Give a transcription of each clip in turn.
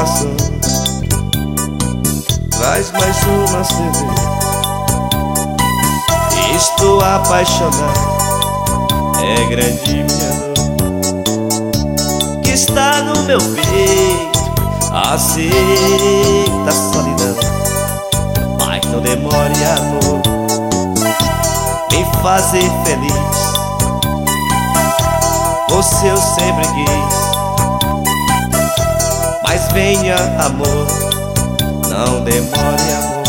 garçom, traz mais uma cerveja. Estou apaixonado, é grande minha dor que está no meu peito. Aceita a solidão, mas não demore, amor, me fazer feliz. Você eu sempre quis, mas venha, amor, não demore, amor,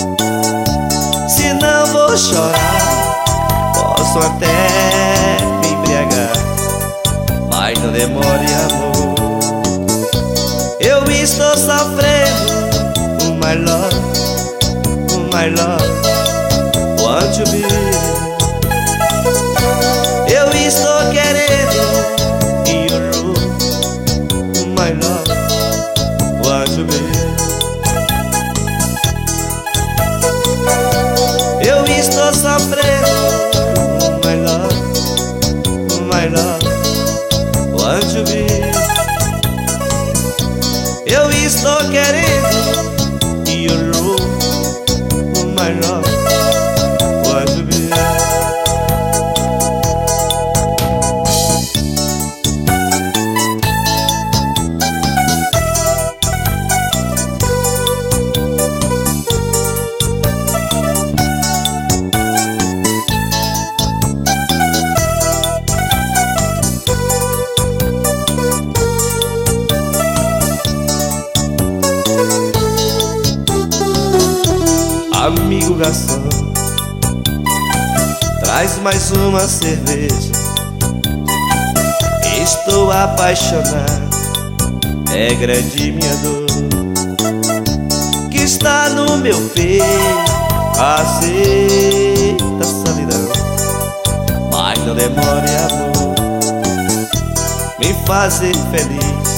senão vou chorar. Posso até me embriagar, mas não demore, amor. Eu estou sofrendo, my love, want to be. Eu estou querendo your room, my love, want to be. Eu estou sofrendo, my love, want to be. Eu estou querendo your room, my love, want to be. Amigo garçom, traz mais uma cerveja. Estou apaixonado, é grande minha dor que está no meu peito. Aceita a solidão, mas não demore, amor, me fazer feliz.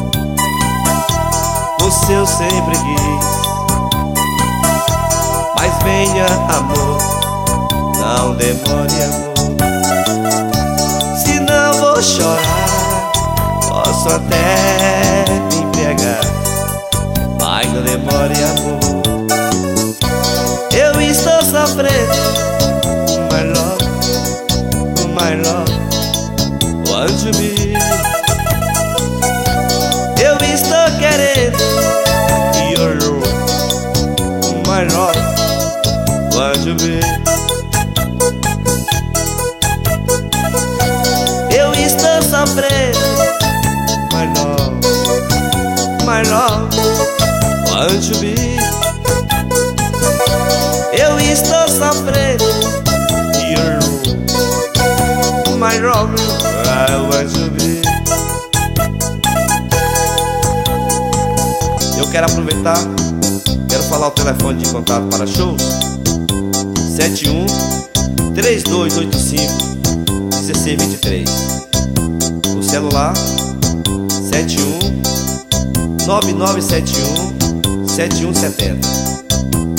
Você eu sempre quis, mas venha, amor, não demore, amor, senão vou chorar. Posso até me embriagar, mas não demore, amor. Eu estou sofrendo, my love, want to be. Eu estou querendo your room, my love, want to be. Eu estou sofrendo, my love, want to be. Eu estou sofrendo, your room, my love, I want to be. Eu quero aproveitar, quero falar o telefone de contato para shows: 71-3285-1623. O celular 71-9971-7170.